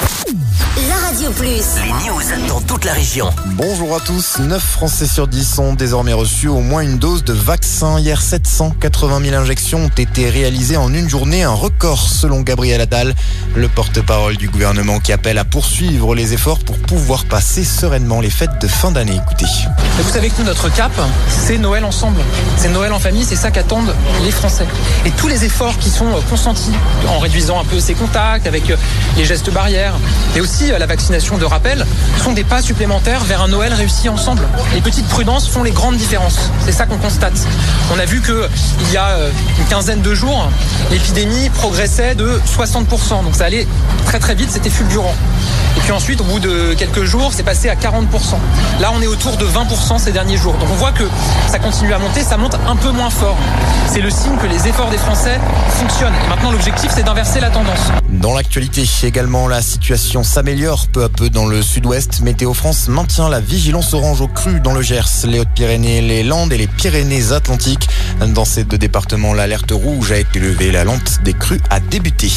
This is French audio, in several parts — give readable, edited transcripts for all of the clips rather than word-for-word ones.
La Radio Plus. Les news dans toute la région. Bonjour à tous. 9 Français sur 10 ont désormais reçu au moins une dose de vaccin. Hier, 780 000 injections ont été réalisées en une journée. Un record selon Gabriel Attal, le porte-parole du gouvernement qui appelle à poursuivre les efforts pour pouvoir passer sereinement les fêtes de fin d'année. Écoutez. Et vous savez que nous, notre cap, c'est Noël ensemble. C'est Noël en famille, c'est ça qu'attendent les Français. Et tous les efforts qui sont consentis en réduisant un peu ses contacts, avec les gestes barrières, et aussi la vaccination de rappel, sont des pas supplémentaires vers un Noël réussi ensemble. Les petites prudences font les grandes différences. C'est ça qu'on constate. On a vu qu'il y a une quinzaine de jours, l'épidémie progressait de 60%. Donc ça allait très très vite, c'était fulgurant. Et puis ensuite, au bout de quelques jours, c'est passé à 40%. Là, on est autour de 20% ces derniers jours. Donc on voit que ça continue à monter, ça monte un peu moins fort. C'est le signe que les efforts des Français fonctionnent. Et maintenant, l'objectif, c'est d'inverser la tendance. Dans l'actualité également, la situation s'améliore peu à peu dans le sud-ouest. Météo France maintient la vigilance orange aux crues dans le Gers, les Hautes-Pyrénées, les Landes et les Pyrénées-Atlantiques. Dans ces deux départements, l'alerte rouge a été levée. La lente des crues a débuté.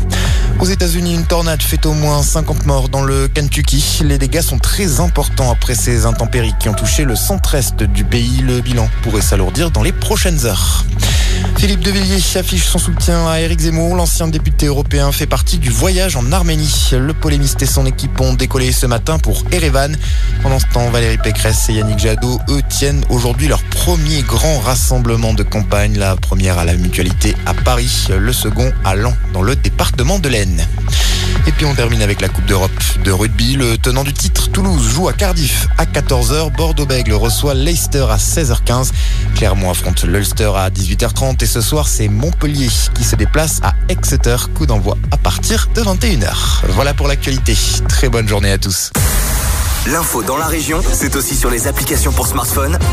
Aux États-Unis, une tornade fait au moins 50 morts dans le Kentucky. Les dégâts sont très importants après ces intempéries qui ont touché le centre-est du pays. Le bilan pourrait s'alourdir dans les prochaines heures. Philippe de Villiers affiche son soutien à Éric Zemmour. L'ancien député européen fait partie du voyage en Arménie. Le polémiste et son équipe ont décollé ce matin pour Erevan. Pendant ce temps, Valérie Pécresse et Yannick Jadot, eux, tiennent aujourd'hui leur premier grand rassemblement de campagne. La première à la Mutualité à Paris, le second à Laon, dans le département de l'Aisne. Et puis on termine avec la Coupe d'Europe de rugby. Le tenant du titre, Toulouse, joue à Cardiff à 14h. Bordeaux-Bègles reçoit Leicester à 16h15. Clermont affronte l'Ulster à 18h30. Et ce soir, c'est Montpellier qui se déplace à Exeter. Coup d'envoi à partir de 21h. Voilà pour l'actualité. Très bonne journée à tous. L'info dans la région, c'est aussi sur les applications pour smartphone,